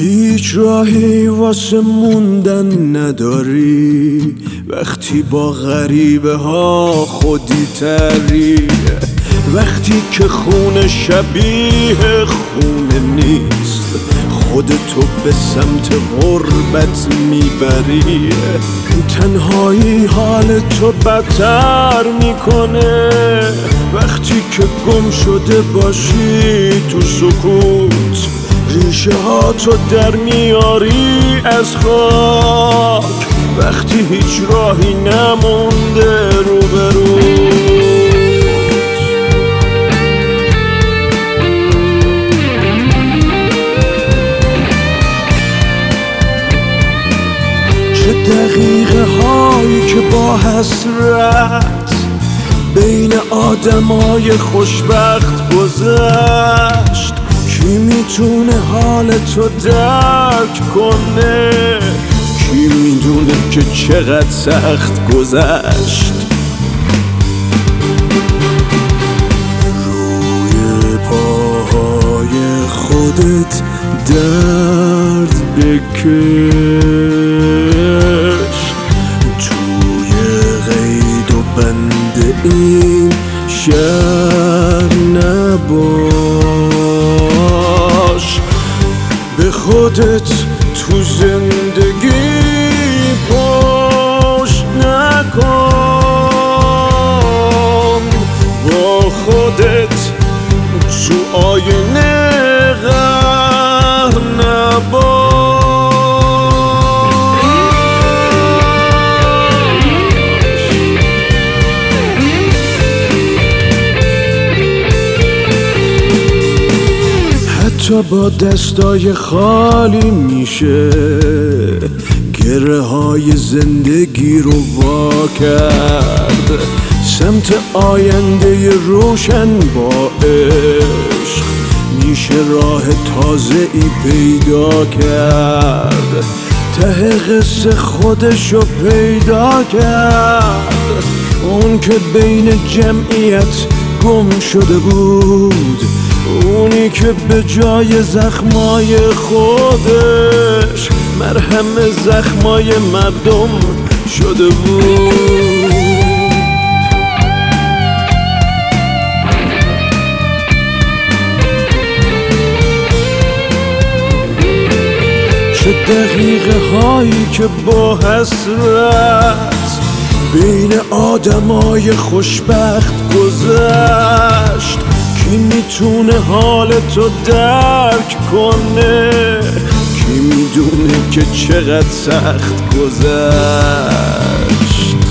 هیچ راهی واسه موندن نداری وقتی با غریبه ها خودی تری، وقتی که خونه شبیه خونه نیست خودتو به سمت غربت میبری. تنهایی حالتو بدتر میکنه وقتی که گم شده باشی تو سکوت، ریشه ها تو در میاری از خاک وقتی هیچ راهی نمونده روبروت. چه دقیقه هایی که با حسرت بین آدمای خوشبخت گذشت، کی میتونه حالتو درک کنه، کی میدونه که چقدر سخت گذشت. روی پاهای خودت درد بکش، توی قید و بند این شهر نباش، به خودت تو زندگی پشت نکن، با خودت تو آینه غر نباش. حتی با دستای خالی میشه گره های زندگی رو وا کرد، سمت آینده روشن با عشق میشه راه تازه ای پیدا کرد، ته قصه خودشو پیدا کرد، اون که بین جمعیت گم شده بود، اونی که به جای زخمای خودش مرهم زخمای مردم شده بود. چه دقیقه هایی که با حسرت بین آدمای خوشبخت گذشت، کی میتونه حالتو درک کنه، کی میدونه که چقدر سخت گذشت.